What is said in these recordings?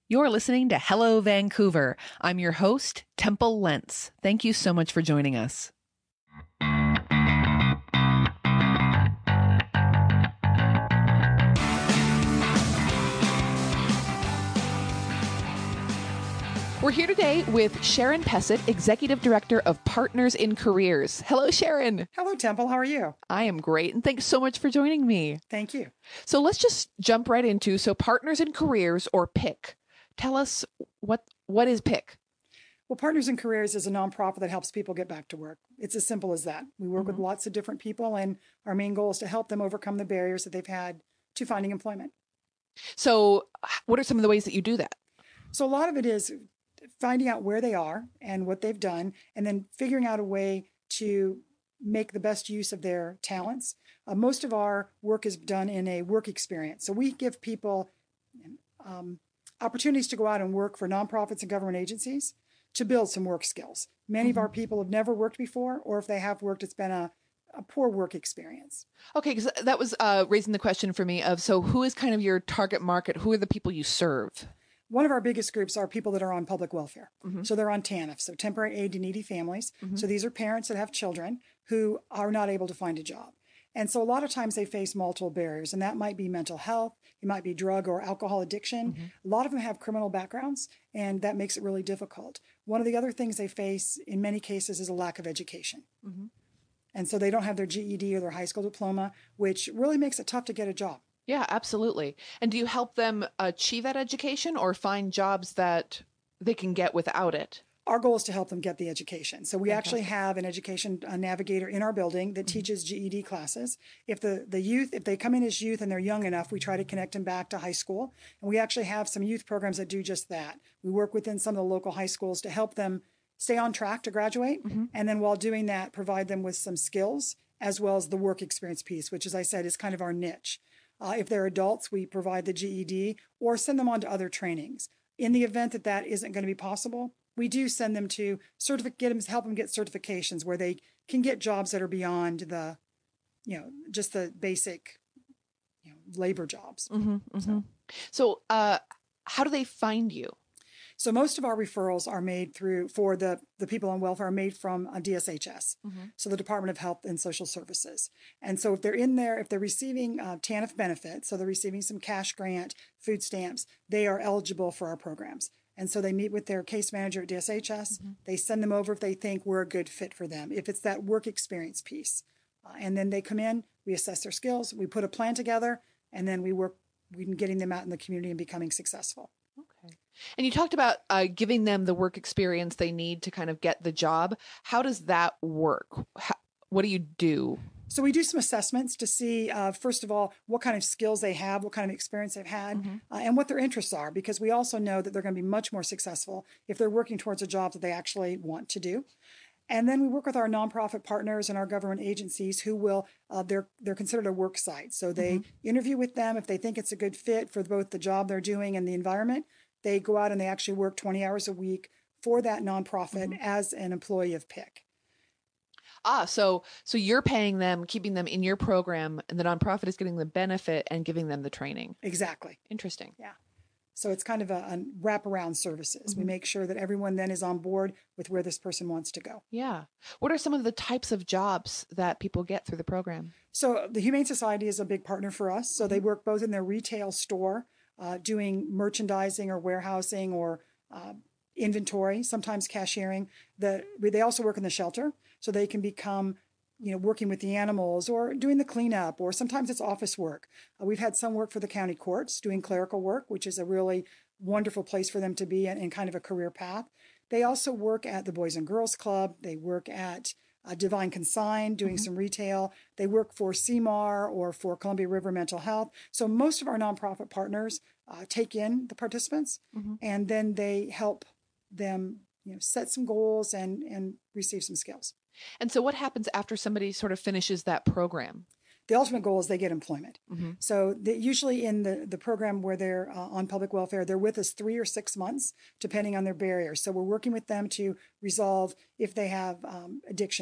You're listening to Hello Vancouver. I'm your host, Temple Lentz. Thank you so much for joining us. We're here today with Sharon Pessett, Executive Director of Partners in Careers. Hello, Sharon. Hello, Temple. How are you? I am great, and thanks so much for joining me. Thank you. So let's just jump right into, Partners in Careers, or PIC. Tell us what is PIC? Well, Partners in Careers is a nonprofit that helps people get back to work. It's as simple as that. We work with lots of different people, and our main goal is to help them overcome the barriers that they've had to finding employment. So what are some of the ways that you do that? So a lot of it is finding out where they are and what they've done, and then figuring out a way to make the best use of their talents. Most of our work is done in a work experience. So we give people opportunities to go out and work for nonprofits and government agencies to build some work skills. Many of our people have never worked before, or if they have worked, it's been a poor work experience. Okay, because that was raising the question for me of, so who is kind of your target market? Who are the people you serve? One of our biggest groups are people that are on public welfare. So they're on TANF, so Temporary Aid to Needy Families. So these are parents that have children who are not able to find a job. And so a lot of times they face multiple barriers, and that might be mental health, it might be drug or alcohol addiction. A lot of them have criminal backgrounds, and that makes it really difficult. One of the other things they face in many cases is a lack of education. And so they don't have their GED or their high school diploma, which really makes it tough to get a job. Yeah, absolutely. And do you help them achieve that education or find jobs that they can get without it? Our goal is to help them get the education. So we actually have an education navigator in our building that teaches GED classes. If the youth, if they come in as youth and they're young enough, we try to connect them back to high school. And we actually have some youth programs that do just that. We work within some of the local high schools to help them stay on track to graduate. And then while doing that, provide them with some skills as well as the work experience piece, which, as I said, is kind of our niche. If they're adults, we provide the GED or send them on to other trainings. In the event that that isn't going to be possible, we do send them to help them get certifications where they can get jobs that are beyond the, just the basic, labor jobs. So how do they find you? So most of our referrals are made for the people on welfare are made from DSHS, so the Department of Health and Social Services. And so if they're in there, if they're receiving TANF benefits, so they're receiving some cash grant, food stamps, they are eligible for our programs. And so they meet with their case manager at DSHS. They send them over if they think we're a good fit for them, if it's that work experience piece. And then they come in, we assess their skills, we put a plan together, and then we work in getting them out in the community and becoming successful. Okay. And you talked about giving them the work experience they need to kind of get the job. How does that work? What do you do? So we do some assessments to see, first of all, what kind of skills they have, what kind of experience they've had, and what their interests are, because we also know that they're going to be much more successful if they're working towards a job that they actually want to do. And then we work with our nonprofit partners and our government agencies who will, they're considered a work site. So they interview with them. If they think it's a good fit for both the job they're doing and the environment, they go out and they actually work 20 hours a week for that nonprofit as an employee of PIC. So you're paying them, keeping them in your program, and the nonprofit is getting the benefit and giving them the training. Exactly. Interesting. Yeah. So it's kind of a wraparound services. We make sure that everyone then is on board with where this person wants to go. Yeah. What are some of the types of jobs that people get through the program? So the Humane Society is a big partner for us. So they work both in their retail store, doing merchandising or warehousing or inventory, sometimes cashiering. They also work in the shelter, so they can become, working with the animals or doing the cleanup, or sometimes it's office work. We've had some work for the county courts doing clerical work, which is a really wonderful place for them to be in kind of a career path. They also work at the Boys and Girls Club. They work at Divine Consign, doing some retail. They work for CMAR or for Columbia River Mental Health. So most of our nonprofit partners take in the participants, and then they help them, set some goals and receive some skills. And so what happens after somebody sort of finishes that program? The ultimate goal is they get employment. So usually in the program where they're on public welfare, they're with us 3 or 6 months, depending on their barriers. So we're working with them to resolve if they have addiction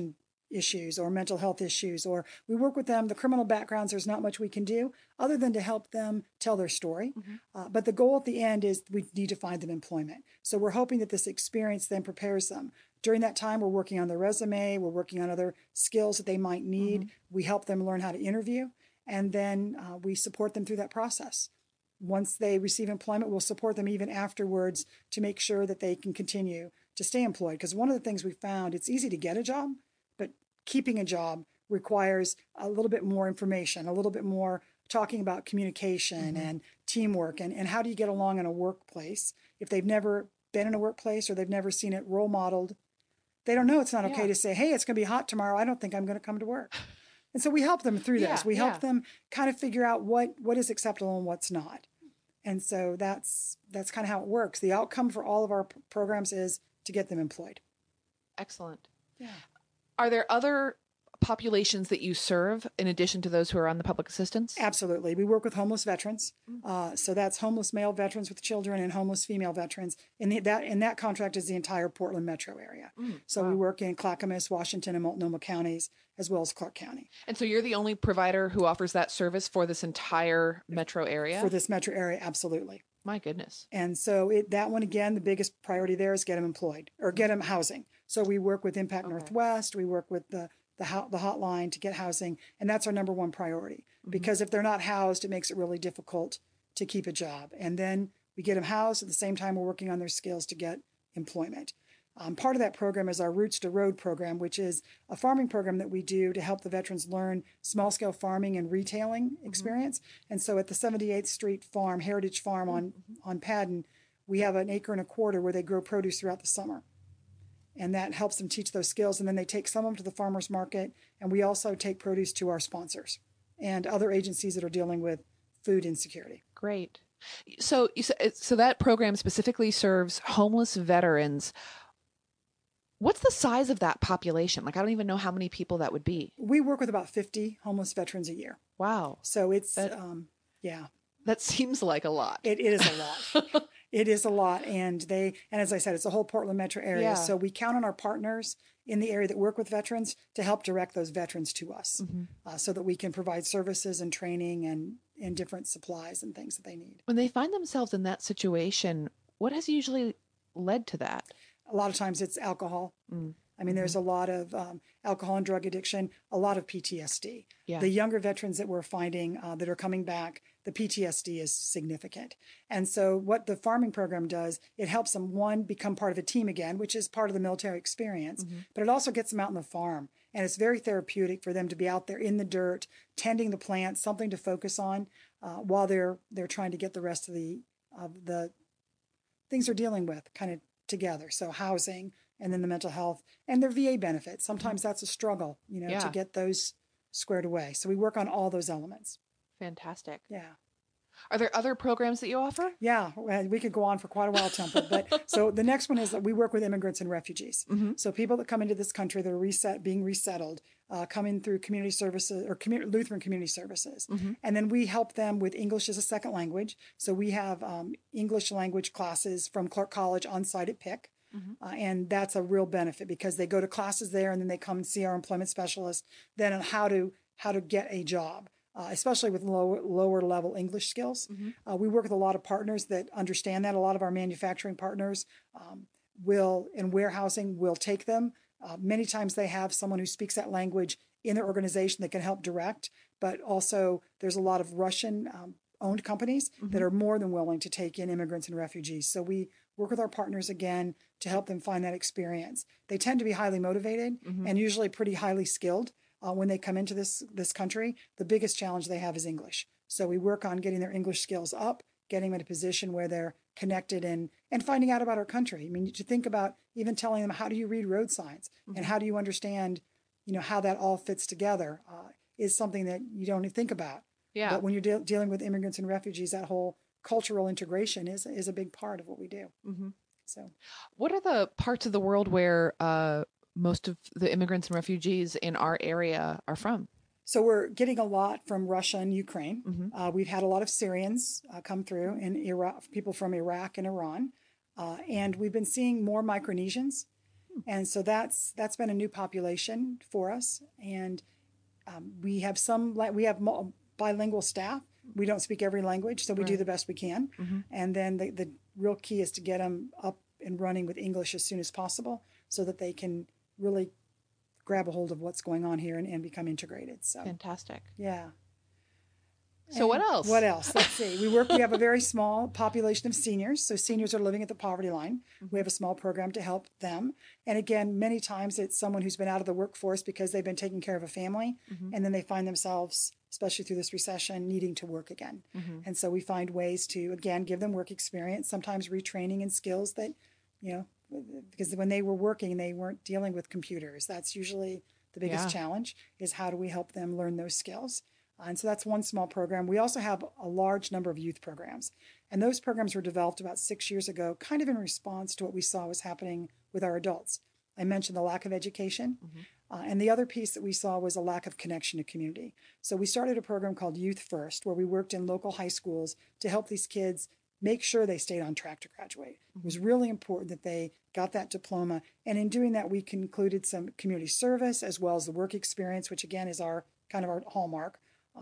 issues or mental health issues, or we work with them. The criminal backgrounds, there's not much we can do other than to help them tell their story. But the goal at the end is we need to find them employment. So we're hoping that this experience then prepares them. During that time, we're working on their resume. We're working on other skills that they might need. We help them learn how to interview, and then we support them through that process. Once they receive employment, we'll support them even afterwards to make sure that they can continue to stay employed. Because one of the things we found, it's easy to get a job, but keeping a job requires a little bit more information, a little bit more talking about communication and teamwork and how do you get along in a workplace. If they've never been in a workplace or they've never seen it role modeled, they don't know it's not okay to say, hey, it's going to be hot tomorrow. I don't think I'm going to come to work. And so we help them through this. We help them kind of figure out what is acceptable and what's not. And so that's kind of how it works. The outcome for all of our programs is to get them employed. Excellent. Yeah. Are there other populations that you serve in addition to those who are on the public assistance? Absolutely. We work with homeless veterans. So that's homeless male veterans with children and homeless female veterans. And that contract is the entire Portland metro area. So we work in Clackamas, Washington, and Multnomah counties, as well as Clark County. And so you're the only provider who offers that service for this entire metro area? For this metro area, absolutely. My goodness. And so that one, again, the biggest priority there is get them employed or get them housing. So we work with Impact Northwest. We work with the hotline to get housing. And that's our number one priority. Because if they're not housed, it makes it really difficult to keep a job. And then we get them housed. At the same time, we're working on their skills to get employment. Part of that program is our Roots to Road program, which is a farming program that we do to help the veterans learn small-scale farming and retailing experience. And so at the 78th Street Farm, Heritage Farm on Padden, we have an acre and a quarter where they grow produce throughout the summer. And that helps them teach those skills. And then they take some of them to the farmer's market. And we also take produce to our sponsors and other agencies that are dealing with food insecurity. Great. So that program specifically serves homeless veterans. What's the size of that population? Like, I don't even know how many people that would be. We work with about 50 homeless veterans a year. Wow. So it's, That seems like a lot. It is a lot. It is a lot. And as I said, it's a whole Portland metro area. Yeah. So we count on our partners in the area that work with veterans to help direct those veterans to us so that we can provide services and training and different supplies and things that they need. When they find themselves in that situation, what has usually led to that? A lot of times it's alcohol. I mean, there's a lot of alcohol and drug addiction, a lot of PTSD. Yeah. The younger veterans that we're finding that are coming back, the PTSD is significant. And so what the farming program does, it helps them, one, become part of a team again, which is part of the military experience, but it also gets them out on the farm. And it's very therapeutic for them to be out there in the dirt, tending the plants, something to focus on while they're trying to get the rest of the things they're dealing with kind of together. So housing, and then the mental health and their VA benefits. Sometimes that's a struggle, to get those squared away. So we work on all those elements. Fantastic. Yeah. Are there other programs that you offer? Yeah, we could go on for quite a while, Temple. But so the next one is that we work with immigrants and refugees. So people that come into this country that are being resettled, come in through community services or Lutheran community services. And then we help them with English as a second language. So we have English language classes from Clark College on site at Pick. And that's a real benefit because they go to classes there and then they come and see our employment specialist then on how to get a job. Especially with lower level English skills. We work with a lot of partners that understand that. A lot of our manufacturing partners in warehousing will take them. Many times they have someone who speaks that language in their organization that can help direct, but also there's a lot of Russian owned companies that are more than willing to take in immigrants and refugees. So we work with our partners again to help them find that experience. They tend to be highly motivated and usually pretty highly skilled. When they come into this country, the biggest challenge they have is English. So we work on getting their English skills up, getting them in a position where they're connected and finding out about our country. I mean, to think about even telling them how do you read road signs and how do you understand, how that all fits together is something that you don't even think about. Yeah. But when you're dealing with immigrants and refugees, that whole cultural integration is a big part of what we do. So, what are the parts of the world where most of the immigrants and refugees in our area are from? So we're getting a lot from Russia and Ukraine. We've had a lot of Syrians come through and people from Iraq and Iran. And we've been seeing more Micronesians. And so that's been a new population for us. And we have bilingual staff. We don't speak every language, so we do the best we can. And then the real key is to get them up and running with English as soon as possible so that they can really grab a hold of what's going on here and become integrated. So Fantastic. yeah. So what else? What else? Let's see. We have a very small population of seniors. So seniors are living at the poverty line. We have a small program to help them. And again, many times it's someone who's been out of the workforce because they've been taking care of a family. And then they find themselves, especially through this recession, needing to work again. And so we find ways to, again, give them work experience, sometimes retraining in skills that, because when they were working, they weren't dealing with computers. That's usually the biggest challenge, is how do we help them learn those skills? And so that's one small program. We also have a large number of youth programs. And those programs were developed about 6 years ago, kind of in response to what we saw was happening with our adults. I mentioned the lack of education. And the other piece that we saw was a lack of connection to community. So we started a program called Youth First, where we worked in local high schools to help these kids make sure they stayed on track to graduate. It was really important that they got that diploma. And in doing that, we concluded some community service as well as the work experience, which again is our hallmark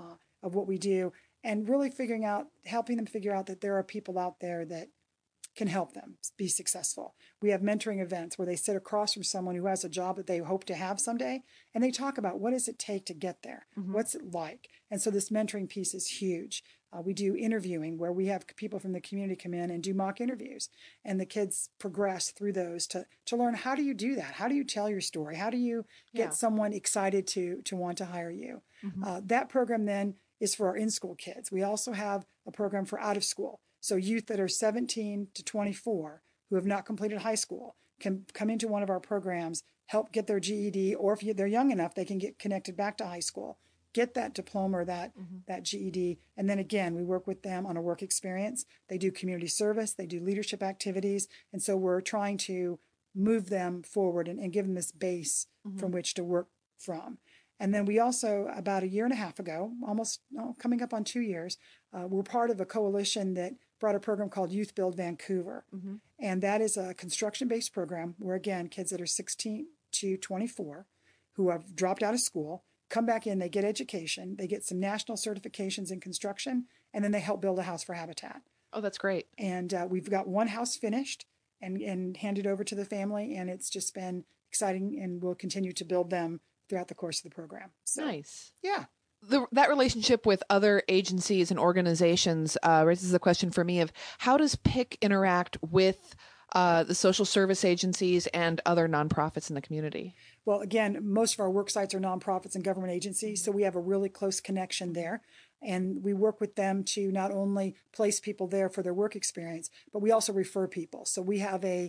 of what we do, and really helping them figure out that there are people out there that can help them be successful. We have mentoring events where they sit across from someone who has a job that they hope to have someday, and they talk about what does it take to get there? What's it like? And so this mentoring piece is huge. We do interviewing where we have people from the community come in and do mock interviews, and the kids progress through those to learn, how do you do that? How do you tell your story? How do you get someone excited to want to hire you? That program then is for our in-school kids. We also have a program for out of school. So youth that are 17 to 24 who have not completed high school can come into one of our programs, help get their GED, or if they're young enough, they can get connected back to high school, get that diploma or that GED. And then again, we work with them on a work experience. They do community service, they do leadership activities. And so we're trying to move them forward and give them this base from which to work from. And then we also, about a year and a half ago, coming up on 2 years, we're part of a coalition that brought a program called Youth Build Vancouver. And that is a construction-based program where, again, kids that are 16 to 24 who have dropped out of school come back in, they get education, they get some national certifications in construction, and then they help build a house for Habitat. Oh, that's great. And we've got one house finished and handed over to the family, and it's just been exciting, and we'll continue to build them throughout the course of the program. So, nice. Yeah. That relationship with other agencies and organizations raises the question for me of how does PIC interact with the social service agencies and other nonprofits in the community? Well, again, most of our work sites are nonprofits and government agencies, so we have a really close connection there. And we work with them to not only place people there for their work experience, but we also refer people. So we have a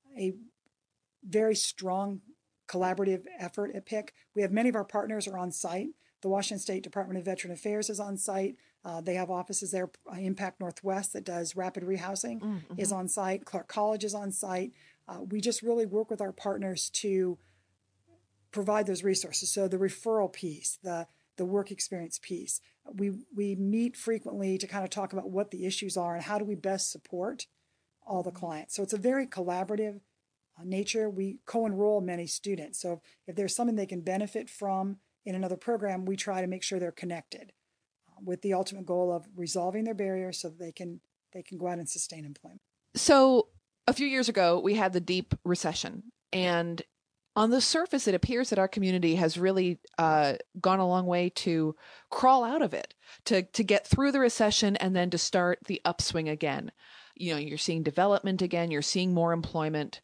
very strong collaborative effort at PIC. We have many of our partners are on site. The Washington State Department of Veteran Affairs is on site. They have offices there. Impact Northwest that does rapid rehousing is on site. Clark College is on site. We just really work with our partners to provide those resources. So the referral piece, the work experience piece. We meet frequently to kind of talk about what the issues are and how do we best support all the clients. So it's a very collaborative nature. We co-enroll many students. So if there's something they can benefit from in another program, we try to make sure they're connected with the ultimate goal of resolving their barriers so that they can go out and sustain employment. So a few years ago, we had the deep recession, and on the surface, it appears that our community has really gone a long way to crawl out of it, to get through the recession and then to start the upswing again. You know, you're seeing development again, you're seeing more employment.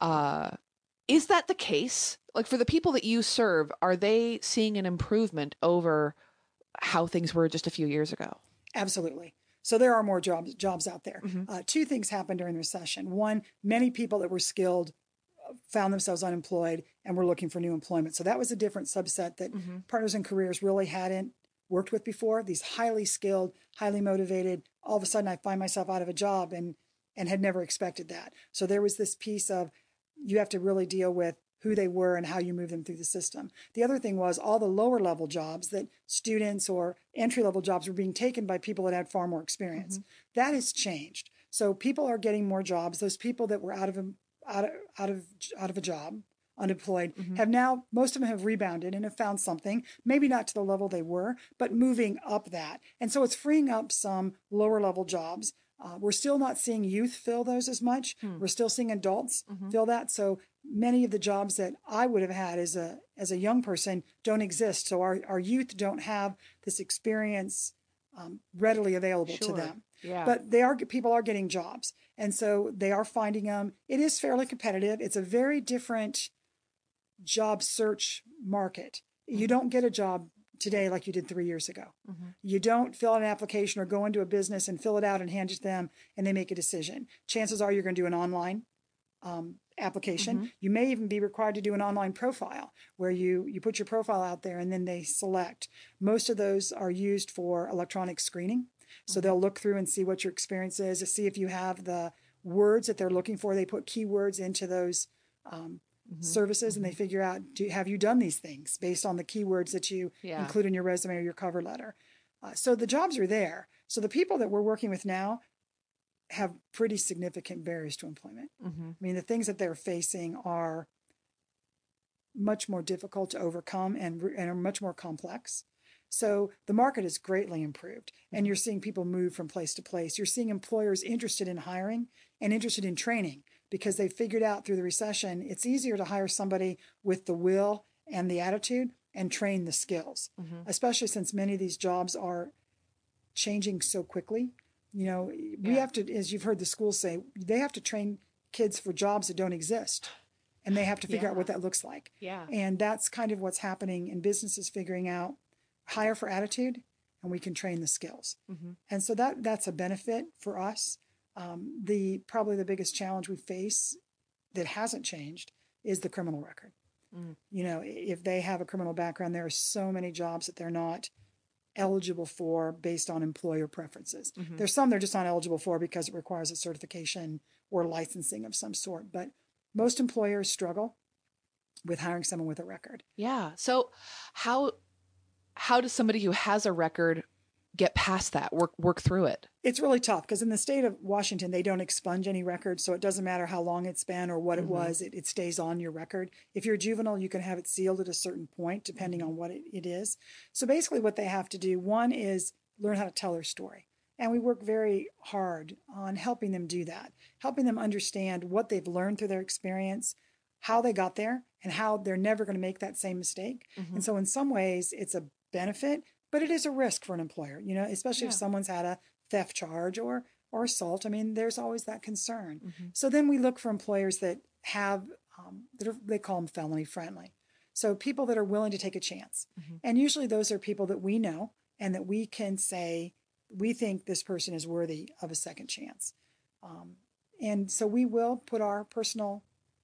Is that the case? Like, for the people that you serve, are they seeing an improvement over how things were just a few years ago? Absolutely. So there are more jobs out there. Two things happened during the recession. One, many people that were skilled found themselves unemployed and were looking for new employment. So that was a different subset that Partners in Careers really hadn't worked with before. These highly skilled, highly motivated, all of a sudden I find myself out of a job and had never expected that. So there was this piece of you have to really deal with who they were and how you move them through the system. The other thing was all the lower level jobs that students or entry level jobs were being taken by people that had far more experience. That has changed. So people are getting more jobs. Those people that were out of out of out of out of a job, unemployed, Mm-hmm. have now, most of them have rebounded and have found something, maybe not to the level they were, but moving up that. And so it's freeing up some lower level jobs. We're still not seeing youth fill those as much. We're still seeing adults fill that. So many of the jobs that I would have had as a young person don't exist. So our youth don't have this experience readily available to Sure. them. Yeah. But people are getting jobs, and so they are finding them. It is fairly competitive. It's a very different job search market. You don't get a job today like you did 3 years ago. You don't fill out an application or go into a business and fill it out and hand it to them and they make a decision. Chances are you're going to do an online application. You may even be required to do an online profile where you put your profile out there and then they select. Most of those are used for electronic screening. So they'll look through and see what your experience is, to see if you have the words that they're looking for. They put keywords into those services and they figure out, have you done these things based on the keywords that you include in your resume or your cover letter. So the jobs are there. So the people that we're working with now have pretty significant barriers to employment. I mean, the things that they're facing are much more difficult to overcome and are much more complex. So the market has greatly improved, and you're seeing people move from place to place. You're seeing employers interested in hiring and interested in training because they figured out through the recession it's easier to hire somebody with the will and the attitude and train the skills, especially since many of these jobs are changing so quickly. You know, we have to, as you've heard the schools say, they have to train kids for jobs that don't exist. And they have to figure out what that looks like. Yeah. And that's kind of what's happening in businesses, figuring out hire for attitude and we can train the skills. And so that's a benefit for us. Probably the biggest challenge we face that hasn't changed is the criminal record. You know, if they have a criminal background, there are so many jobs that they're not eligible for based on employer preferences. There's some they're just not eligible for because it requires a certification or licensing of some sort. But most employers struggle with hiring someone with a record. Yeah. So how does somebody who has a record get past that, work through it? It's really tough because in the state of Washington, they don't expunge any records. So it doesn't matter how long it's been or what it was, it stays on your record. If you're a juvenile, you can have it sealed at a certain point, depending on what it is. So basically what they have to do, one is learn how to tell their story. And we work very hard on helping them do that, helping them understand what they've learned through their experience, how they got there, and how they're never going to make that same mistake. And so in some ways, it's a benefit, but it is a risk for an employer, you know, especially if someone's had a theft charge or assault. I mean, there's always that concern. So then we look for employers that have, they call them felony friendly. So people that are willing to take a chance. And usually those are people that we know and that we can say, we think this person is worthy of a second chance. And so we will put our personal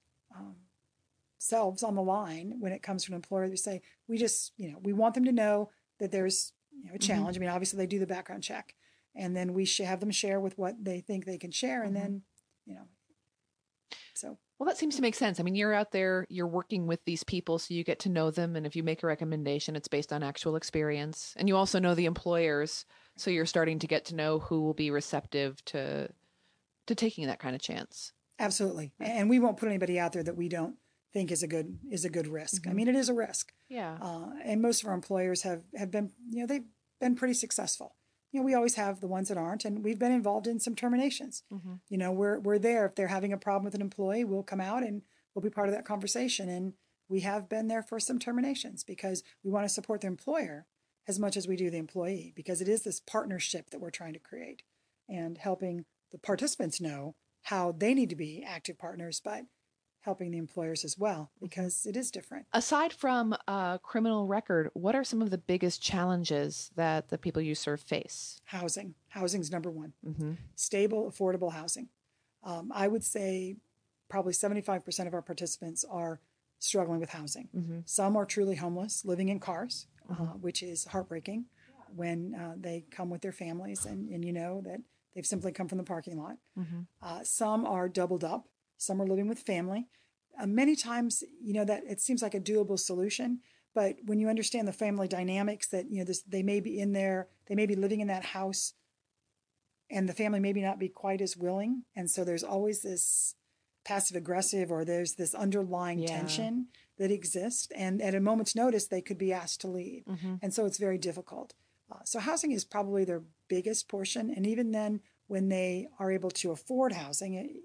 selves on the line when it comes to an employer. They say, we just, you know, we want them to know that there's, you know, a challenge. I mean, obviously they do the background check, and then we have them share with what they think they can share. And then, you know, so. Well, that seems to make sense. I mean, you're out there, you're working with these people, so you get to know them. And if you make a recommendation, it's based on actual experience. And you also know the employers, so you're starting to get to know who will be receptive to taking that kind of chance. Absolutely. And we won't put anybody out there that we don't think is a good risk. I mean, it is a risk. Yeah. And most of our employers have been, you know, they've been pretty successful. You know, we always have the ones that aren't, and we've been involved in some terminations. You know, we're there. If they're having a problem with an employee, we'll come out and we'll be part of that conversation. And we have been there for some terminations because we want to support the employer as much as we do the employee, because it is this partnership that we're trying to create and helping the participants know how they need to be active partners, but helping the employers as well, because it is different. Aside from a criminal record, what are some of the biggest challenges that the people you serve face? Housing. Housing's number one. Stable, affordable housing. I would say probably 75% of our participants are struggling with housing. Some are truly homeless, living in cars, which is heartbreaking when they come with their families and you know that they've simply come from the parking lot. Some are doubled up. Some are living with family. Many times, you know, that it seems like a doable solution, but when you understand the family dynamics that, you know, they may be in there, they may be living in that house, and the family maybe not be quite as willing. And so there's always this passive aggressive or there's this underlying Yeah. tension that exists. And at a moment's notice, they could be asked to leave. And so it's very difficult. So housing is probably their biggest portion. And even then, when they are able to afford housing,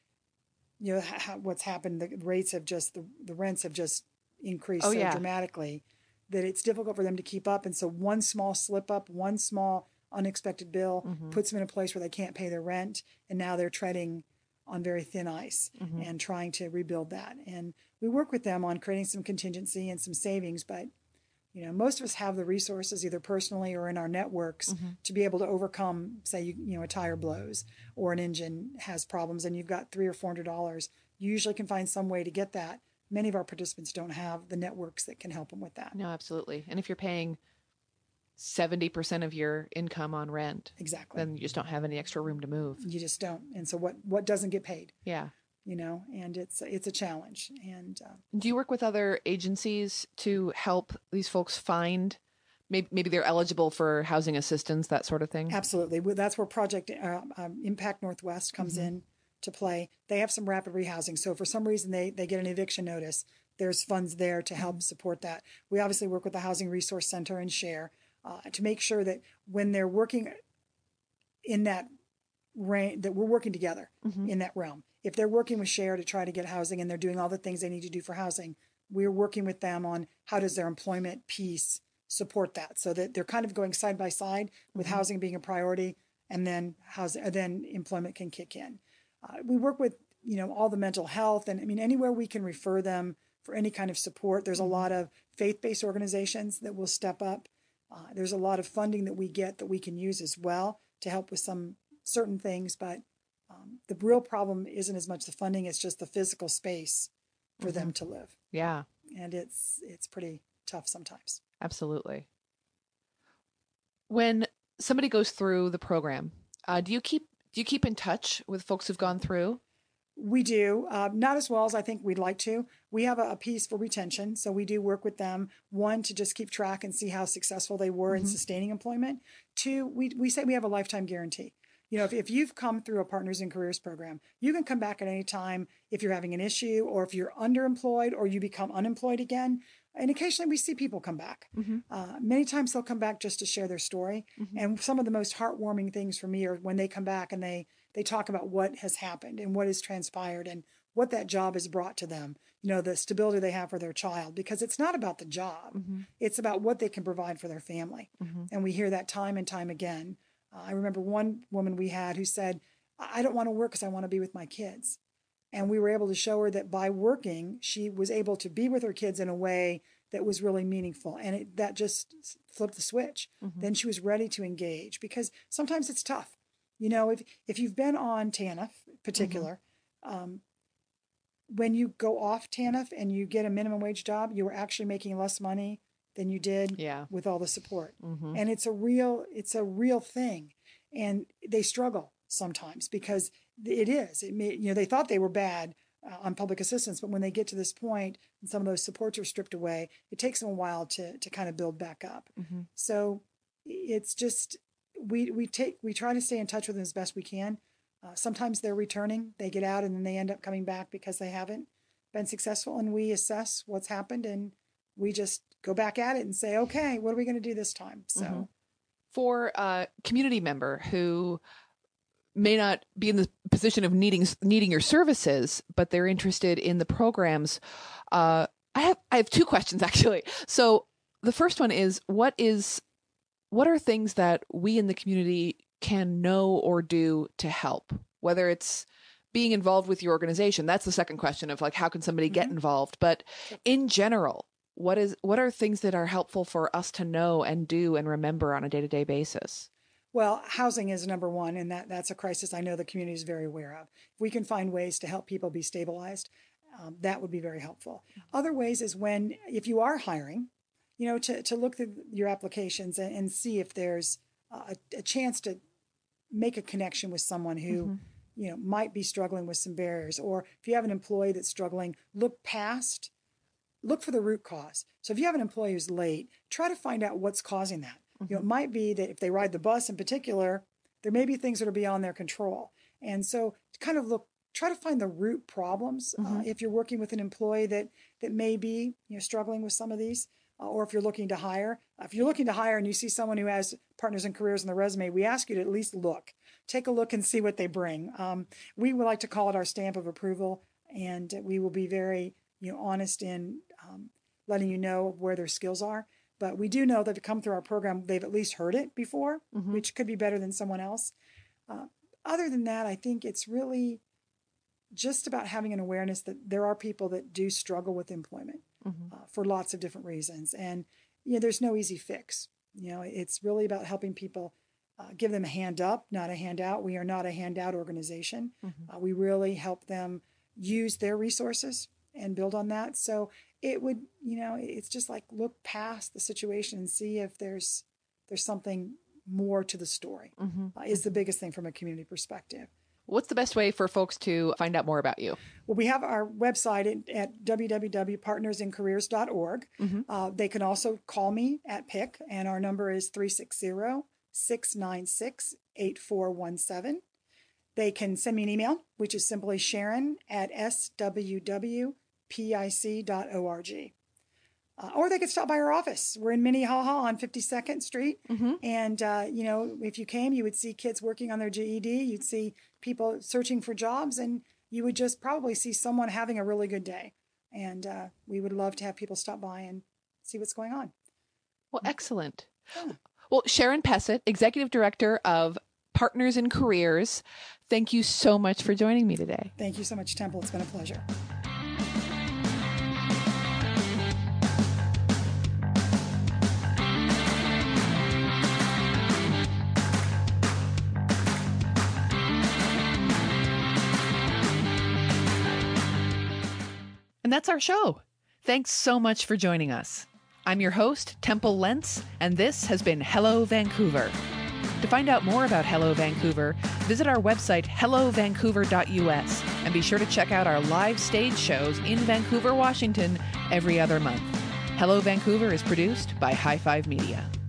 what's happened, the rents have just increased so dramatically that it's difficult for them to keep up. And so one small slip up, one small unexpected bill puts them in a place where they can't pay their rent. And now they're treading on very thin ice and trying to rebuild that. And we work with them on creating some contingency and some savings, but most of us have the resources either personally or in our networks to be able to overcome, say, a tire blows or an engine has problems and you've got $300 or $400. You usually can find some way to get that. Many of our participants don't have the networks that can help them with that. No, absolutely. And if you're paying 70% of your income on rent, exactly, then you just don't have any extra room to move. You just don't. And so what doesn't get paid? Yeah. And it's a challenge. And do you work with other agencies to help these folks find maybe they're eligible for housing assistance, that sort of thing? Absolutely. That's where Project Impact Northwest comes in to play. They have some rapid rehousing. So for some reason they get an eviction notice, there's funds there to help support that. We obviously work with the Housing Resource Center and SHARE to make sure that when they're working in that range, that we're working together in that realm. If they're working with SHARE to try to get housing and they're doing all the things they need to do for housing, we're working with them on how does their employment piece support that, so that they're kind of going side by side with housing being a priority, and then then employment can kick in. We work with all the mental health, and I mean anywhere we can refer them for any kind of support. There's a lot of faith-based organizations that will step up. There's a lot of funding that we get that we can use as well to help with some certain things, but the real problem isn't as much the funding, it's just the physical space for them to live. Yeah. And it's pretty tough sometimes. Absolutely. When somebody goes through the program, do you keep in touch with folks who've gone through? We do, not as well as I think we'd like to. We have a piece for retention, so we do work with them. One, to just keep track and see how successful they were in sustaining employment. Two, we say we have a lifetime guarantee. If you've come through a Partners in Careers program, you can come back at any time if you're having an issue or if you're underemployed or you become unemployed again. And occasionally we see people come back. Many times they'll come back just to share their story. And some of the most heartwarming things for me are when they come back and they talk about what has happened and what has transpired and what that job has brought to them, the stability they have for their child, because it's not about the job. It's about what they can provide for their family. And we hear that time and time again. I remember one woman we had who said, I don't want to work because I want to be with my kids. And we were able to show her that by working, she was able to be with her kids in a way that was really meaningful. And that just flipped the switch. Then she was ready to engage, because sometimes it's tough. If you've been on TANF in particular, when you go off TANF and you get a minimum wage job, you are actually making less money than you did with all the support. And it's a real thing. And they struggle sometimes because they thought they were bad on public assistance, but when they get to this point and some of those supports are stripped away, it takes them a while to kind of build back up. So it's just, we try to stay in touch with them as best we can. Sometimes they're returning, they get out and then they end up coming back because they haven't been successful, and we assess what's happened and we just go back at it and say, okay, what are we going to do this time? So for a community member who may not be in the position of needing your services, but they're interested in the programs, I have two questions actually. So the first one is, what are things that we in the community can know or do to help? Whether it's being involved with your organization, that's the second question of how can somebody get involved? But in general, what are things that are helpful for us to know and do and remember on a day-to-day basis? Well, housing is number one, and that's a crisis I know the community is very aware of. If we can find ways to help people be stabilized, that would be very helpful. Other ways is if you are hiring, to look through your applications and see if there's a chance to make a connection with someone who might be struggling with some barriers. Or if you have an employee that's struggling, look for the root cause. So if you have an employee who's late, try to find out what's causing that. It might be that if they ride the bus in particular, there may be things that are beyond their control. And so kind of look try to find the root problems. If you're working with an employee that may be struggling with some of these, or if you're looking to hire. If you're looking to hire and you see someone who has Partners in Careers on the resume, we ask you to at least take a look and see what they bring. We would like to call it our stamp of approval, and we will be very honest in letting you know where their skills are. But we do know that to come through our program, they've at least heard it before, which could be better than someone else. Other than that, I think it's really just about having an awareness that there are people that do struggle with employment for lots of different reasons. And, there's no easy fix. It's really about helping people, give them a hand up, not a handout. We are not a handout organization. We really help them use their resources and build on that. So it would, it's just like look past the situation and see if there's something more to the story is the biggest thing from a community perspective. What's the best way for folks to find out more about you? Well, we have our website at www.partnersincareers.org. They can also call me at PIC, and our number is 360-696-8417. They can send me an email, which is simply sharon@swwpic.org. Or they could stop by our office. We're in Minnehaha on 52nd Street. And, if you came, you would see kids working on their GED. You'd see people searching for jobs, and you would just probably see someone having a really good day. And we would love to have people stop by and see what's going on. Well, excellent. Yeah. Well, Sharon Pessett, Executive Director of Partners in Careers, thank you so much for joining me today. Thank you so much, Temple. It's been a pleasure. And that's our show. Thanks so much for joining us. I'm your host, Temple Lentz, and this has been Hello Vancouver. To find out more about Hello Vancouver, visit our website, hellovancouver.us, and be sure to check out our live stage shows in Vancouver, Washington, every other month. Hello Vancouver is produced by High Five Media.